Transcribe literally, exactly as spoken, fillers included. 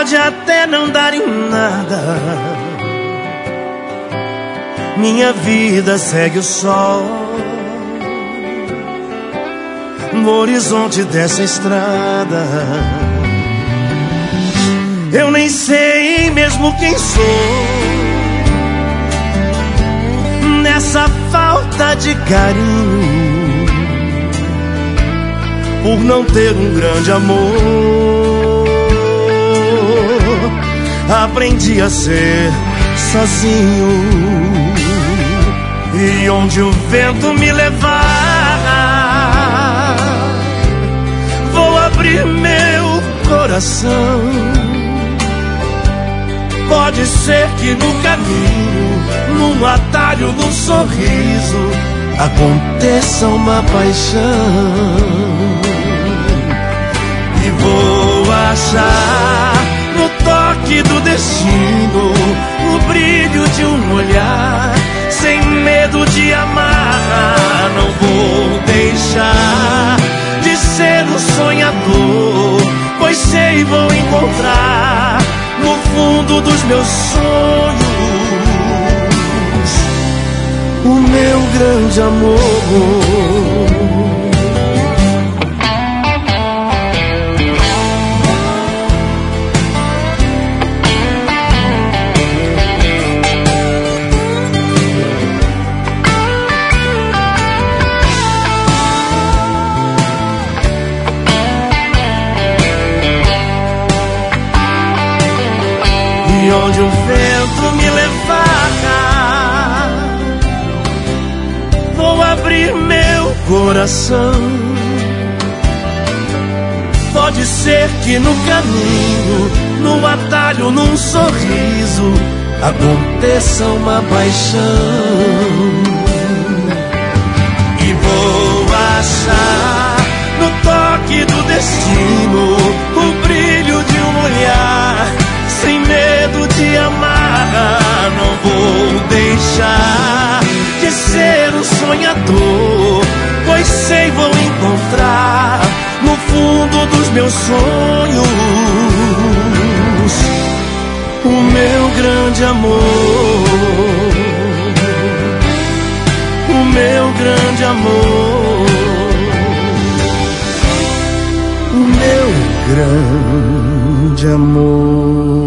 pode até não dar em nada, minha vida segue o sol no horizonte dessa estrada. Eu nem sei mesmo quem sou nessa falta de carinho, por não ter um grande amor. Aprendi a ser sozinho, e onde o vento me levar, vou abrir meu coração. Pode ser que no caminho, num atalho, num sorriso, aconteça uma paixão, e vou achar no toque do destino o brilho de um olhar, sem medo de amar. Não vou deixar de ser um sonhador, pois sei vou encontrar no fundo dos meus sonhos o meu grande amor. E onde o vento me levar, vou abrir meu coração. Pode ser que no caminho, no atalho, num sorriso, aconteça uma paixão, e vou achar no toque do destino o brilho de um olhar, sem medo de amar. Não vou deixar de ser um sonhador, pois sei vou encontrar no fundo dos meus sonhos o meu grande amor, o meu grande amor, o meu grande amor.